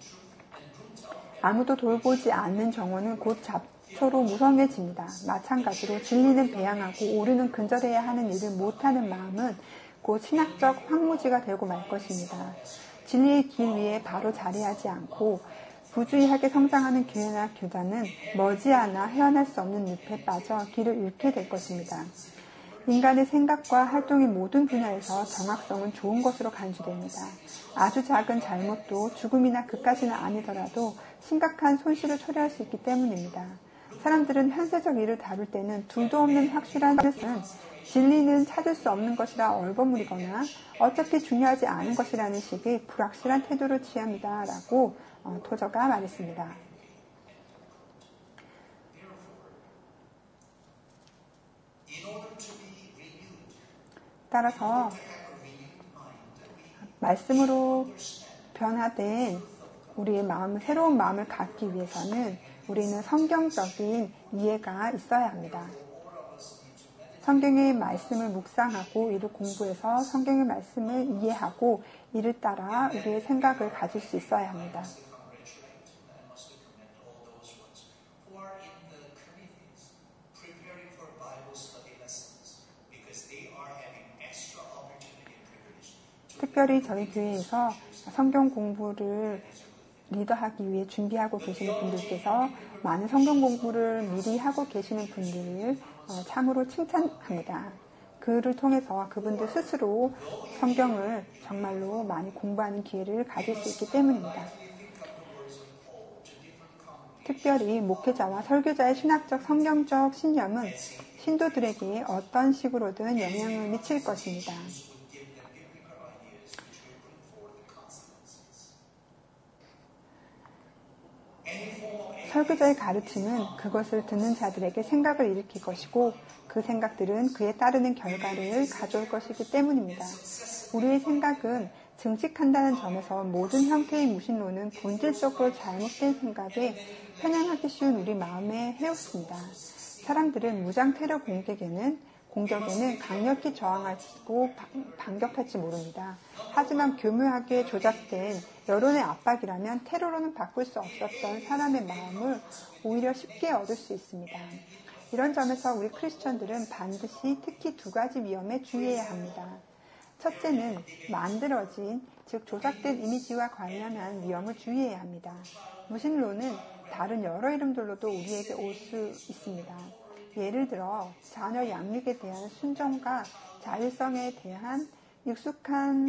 아무도 돌보지 않는 정원은 곧 잡초로 무성해집니다. 마찬가지로 진리는 배양하고 오류는 근절해야 하는 일을 못하는 마음은 곧 신학적 황무지가 되고 말 것입니다. 진리의 길 위에 바로 자리하지 않고 부주의하게 성장하는 교회나 교단은 머지않아 헤어날 수 없는 늪에 빠져 길을 잃게 될 것입니다. 인간의 생각과 활동의 모든 분야에서 정확성은 좋은 것으로 간주됩니다. 아주 작은 잘못도 죽음이나 그까지는 아니더라도 심각한 손실을 초래할 수 있기 때문입니다. 사람들은 현세적 일을 다룰 때는 둘도 없는 확실한 뜻은 진리는 찾을 수 없는 것이라 얼버무리거나 어차피 중요하지 않은 것이라는 식의 불확실한 태도를 취합니다. 라고 토저가 말했습니다. 따라서 말씀으로 변화된 우리의 새로운 마음을 갖기 위해서는 우리는 성경적인 이해가 있어야 합니다. 성경의 말씀을 묵상하고 이를 공부해서 성경의 말씀을 이해하고 이를 따라 우리의 생각을 가질 수 있어야 합니다. 특별히 저희 교회에서 성경 공부를 리더하기 위해 준비하고 계시는 분들께서 많은 성경 공부를 미리 하고 계시는 분들을 참으로 칭찬합니다. 그를 통해서 그분들 스스로 성경을 정말로 많이 공부하는 기회를 가질 수 있기 때문입니다. 특별히 목회자와 설교자의 신학적, 성경적 신념은 신도들에게 어떤 식으로든 영향을 미칠 것입니다. 설교자의 가르침은 그것을 듣는 자들에게 생각을 일으킬 것이고 그 생각들은 그에 따르는 결과를 가져올 것이기 때문입니다. 우리의 생각은 증식한다는 점에서 모든 형태의 무신론은 본질적으로 잘못된 생각에 편향하기 쉬운 우리 마음에 해롭습니다. 사람들은 무장 테러 공격에는 강력히 저항하고 반격할지 모릅니다. 하지만 교묘하게 조작된 여론의 압박이라면 테러로는 바꿀 수 없었던 사람의 마음을 오히려 쉽게 얻을 수 있습니다. 이런 점에서 우리 크리스천들은 반드시 특히 두 가지 위험에 주의해야 합니다. 첫째는 만들어진, 즉 조작된 이미지와 관련한 위험을 주의해야 합니다. 무신론은 다른 여러 이름들로도 우리에게 올 수 있습니다. 예를 들어 자녀 양육에 대한 순종과 자율성에 대한 익숙한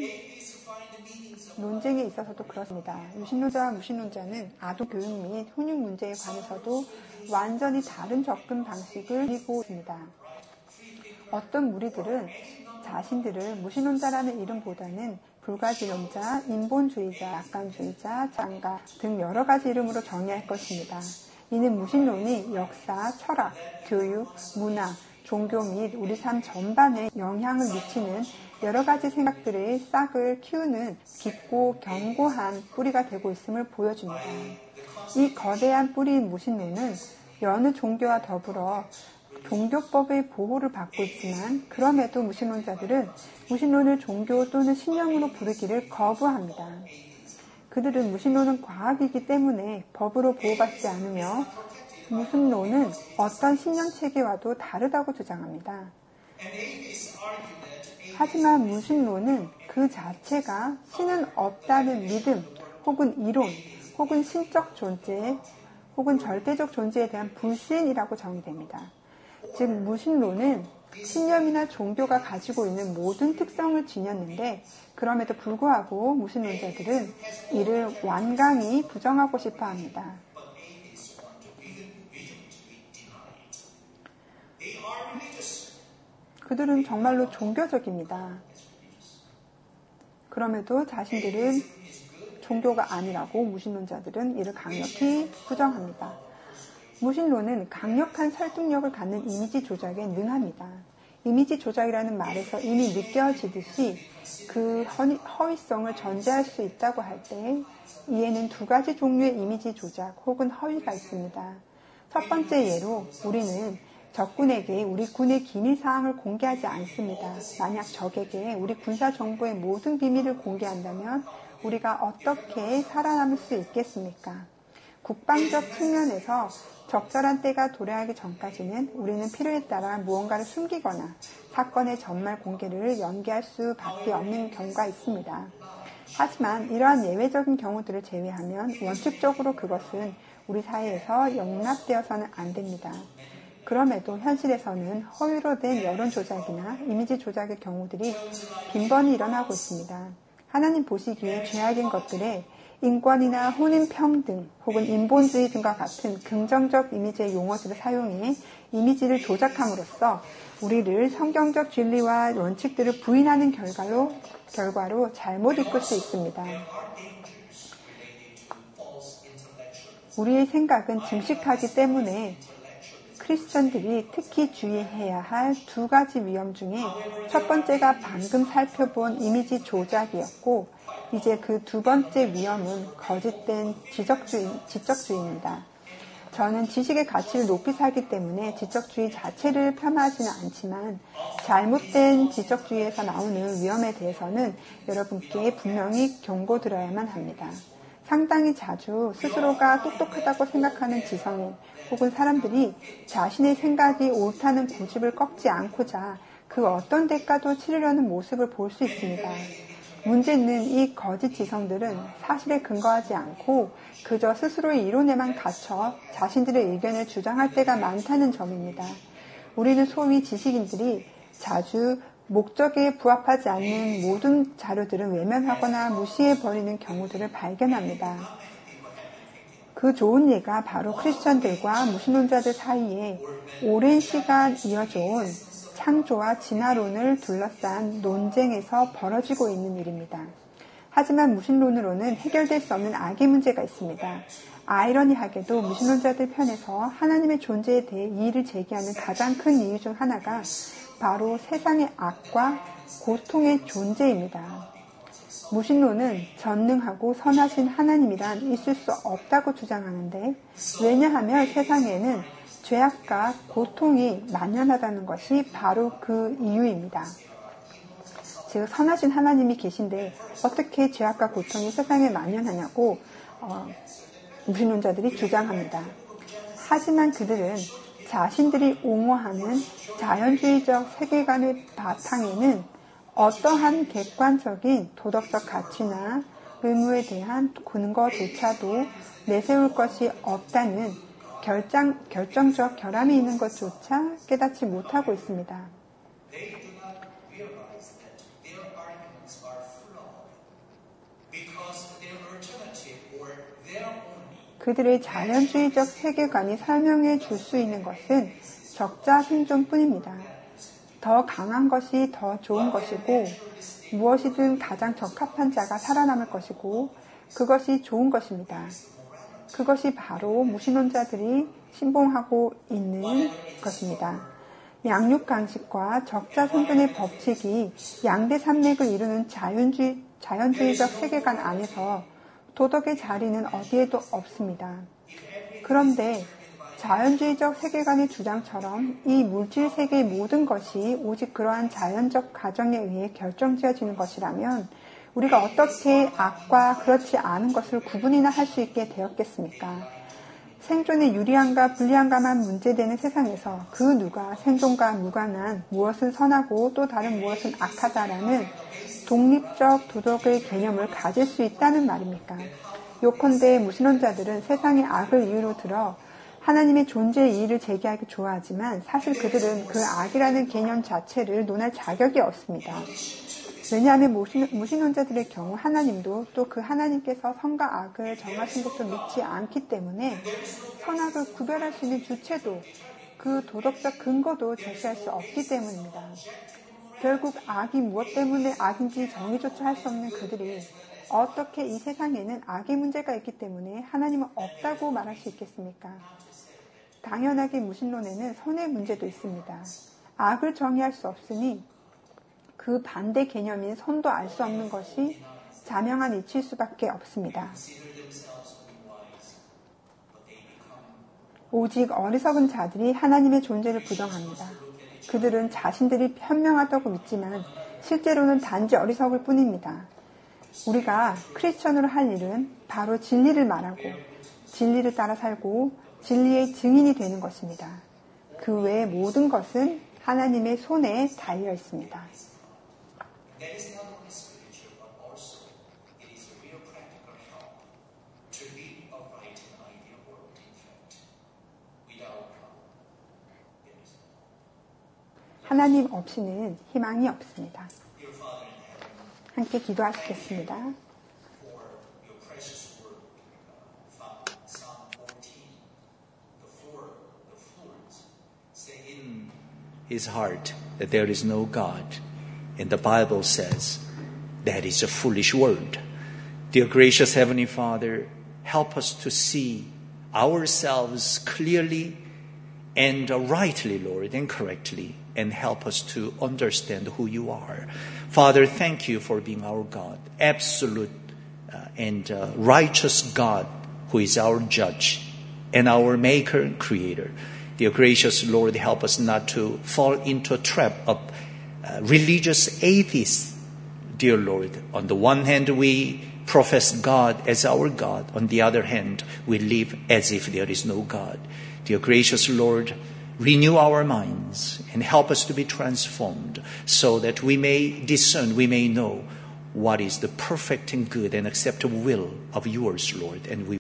논쟁에 있어서도 그렇습니다. 유신론자와 무신론자는 아동 교육 및 훈육 문제에 관해서도 완전히 다른 접근 방식을 가지고 있습니다. 어떤 무리들은 자신들을 무신론자라는 이름보다는 불가지론자, 인본주의자, 낙관주의자, 장가 등 여러 가지 이름으로 정의할 것입니다. 이는 무신론이 역사, 철학, 교육, 문화, 종교 및 우리 삶 전반에 영향을 미치는 여러 가지 생각들의 싹을 키우는 깊고 견고한 뿌리가 되고 있음을 보여줍니다. 이 거대한 뿌리인 무신론은 여느 종교와 더불어 종교법의 보호를 받고 있지만 그럼에도 무신론자들은 무신론을 종교 또는 신념으로 부르기를 거부합니다. 그들은 무신론은 과학이기 때문에 법으로 보호받지 않으며 무신론은 어떤 신념체계와도 다르다고 주장합니다. 하지만 무신론은 그 자체가 신은 없다는 믿음 혹은 이론 혹은 신적 존재 혹은 절대적 존재에 대한 불신이라고 정의됩니다. 즉 무신론은 신념이나 종교가 가지고 있는 모든 특성을 지녔는데 그럼에도 불구하고 무신론자들은 이를 완강히 부정하고 싶어 합니다. 그들은 정말로 종교적입니다. 그럼에도 자신들은 종교가 아니라고 무신론자들은 이를 강력히 부정합니다. 무신론은 강력한 설득력을 갖는 이미지 조작에 능합니다. 이미지 조작이라는 말에서 이미 느껴지듯이 그 허위성을 전제할 수 있다고 할 때 이에는 두 가지 종류의 이미지 조작 혹은 허위가 있습니다. 첫 번째 예로 우리는 적군에게 우리 군의 기밀사항을 공개하지 않습니다. 만약 적에게 우리 군사 정보의 모든 비밀을 공개한다면 우리가 어떻게 살아남을 수 있겠습니까? 국방적 측면에서 적절한 때가 도래하기 전까지는 우리는 필요에 따라 무언가를 숨기거나 사건의 전말 공개를 연기할 수밖에 없는 경우가 있습니다. 하지만 이러한 예외적인 경우들을 제외하면 원칙적으로 그것은 우리 사회에서 용납되어서는 안 됩니다. 그럼에도 현실에서는 허위로 된 여론 조작이나 이미지 조작의 경우들이 빈번히 일어나고 있습니다. 하나님 보시기에 죄악인 것들에 인권이나 혼인 평등 혹은 인본주의 등과 같은 긍정적 이미지의 용어들을 사용해 이미지를 조작함으로써 우리를 성경적 진리와 원칙들을 부인하는 결과로 잘못 이끌 수 있습니다. 우리의 생각은 증식하기 때문에 크리스천들이 특히 주의해야 할 두 가지 위험 중에 첫 번째가 방금 살펴본 이미지 조작이었고 이제 그 두 번째 위험은 거짓된 지적주의입니다. 저는 지식의 가치를 높이 살기 때문에 지적주의 자체를 폄하하지는 않지만 잘못된 지적주의에서 나오는 위험에 대해서는 여러분께 분명히 경고드려야만 합니다. 상당히 자주 스스로가 똑똑하다고 생각하는 지성인 혹은 사람들이 자신의 생각이 옳다는 고집을 꺾지 않고자 그 어떤 대가도 치르려는 모습을 볼 수 있습니다. 문제는 이 거짓 지성들은 사실에 근거하지 않고 그저 스스로의 이론에만 갇혀 자신들의 의견을 주장할 때가 많다는 점입니다. 우리는 소위 지식인들이 자주 목적에 부합하지 않는 모든 자료들은 외면하거나 무시해버리는 경우들을 발견합니다. 그 좋은 예가 바로 크리스천들과 무신론자들 사이에 오랜 시간 이어져온 창조와 진화론을 둘러싼 논쟁에서 벌어지고 있는 일입니다. 하지만 무신론으로는 해결될 수 없는 악의 문제가 있습니다. 아이러니하게도 무신론자들 편에서 하나님의 존재에 대해 이의를 제기하는 가장 큰 이유 중 하나가 바로 세상의 악과 고통의 존재입니다. 무신론은 전능하고 선하신 하나님이란 있을 수 없다고 주장하는데, 왜냐하면 세상에는 죄악과 고통이 만연하다는 것이 바로 그 이유입니다. 즉 선하신 하나님이 계신데 어떻게 죄악과 고통이 세상에 만연하냐고 무신론자들이 주장합니다. 하지만 그들은 자신들이 옹호하는 자연주의적 세계관의 바탕에는 어떠한 객관적인 도덕적 가치나 의무에 대한 근거조차도 내세울 것이 없다는 결정적 결함이 있는 것조차 깨닫지 못하고 있습니다. 그들의 자연주의적 세계관이 설명해 줄 수 있는 것은 적자 생존뿐입니다. 더 강한 것이 더 좋은 것이고 무엇이든 가장 적합한 자가 살아남을 것이고 그것이 좋은 것입니다. 그것이 바로 무신론자들이 신봉하고 있는 것입니다. 양육강식과 적자 생존의 법칙이 양대 산맥을 이루는 자연주의적 세계관 안에서 도덕의 자리는 어디에도 없습니다. 그런데 자연주의적 세계관의 주장처럼 이 물질 세계의 모든 것이 오직 그러한 자연적 가정에 의해 결정지어지는 것이라면 우리가 어떻게 악과 그렇지 않은 것을 구분이나 할 수 있게 되었겠습니까? 생존의 유리함과 불리함과만 문제되는 세상에서 그 누가 생존과 무관한 무엇은 선하고 또 다른 무엇은 악하다라는 독립적 도덕의 개념을 가질 수 있다는 말입니까? 요컨대 무신론자들은 세상의 악을 이유로 들어 하나님의 존재의 이의를 제기하기 좋아하지만 사실 그들은 그 악이라는 개념 자체를 논할 자격이 없습니다. 왜냐하면 무신론자들의 경우 하나님도 또 그 하나님께서 선과 악을 정하신 것도 믿지 않기 때문에 선악을 구별할 수 있는 주체도 그 도덕적 근거도 제시할 수 없기 때문입니다. 결국 악이 무엇 때문에 악인지 정의조차 할 수 없는 그들이 어떻게 이 세상에는 악의 문제가 있기 때문에 하나님은 없다고 말할 수 있겠습니까? 당연하게 무신론에는 선의 문제도 있습니다. 악을 정의할 수 없으니 그 반대 개념인 선도 알 수 없는 것이 자명한 이치일 수밖에 없습니다. 오직 어리석은 자들이 하나님의 존재를 부정합니다. 그들은 자신들이 현명하다고 믿지만 실제로는 단지 어리석을 뿐입니다. 우리가 크리스천으로 할 일은 바로 진리를 말하고 진리를 따라 살고 진리의 증인이 되는 것입니다. 그 외의 모든 것은 하나님의 손에 달려 있습니다. 하나님 없이는 희망이 없습니다. 함께 기도하시겠습니다. His heart that there is no God. And the Bible says that is a foolish word. Dear gracious Heavenly Father, help us to see ourselves clearly and rightly, Lord, and correctly, and help us to understand who you are. Father, thank you for being our God, absolute and righteous God who is our judge and our maker and creator. Dear gracious Lord, help us not to fall into a trap of religious atheists. Dear Lord, on the one hand, we profess God as our God. On the other hand, we live as if there is no God. Dear gracious Lord, renew our minds and help us to be transformed so that we may discern, we may know what is the perfect and good and acceptable will of yours, Lord. And we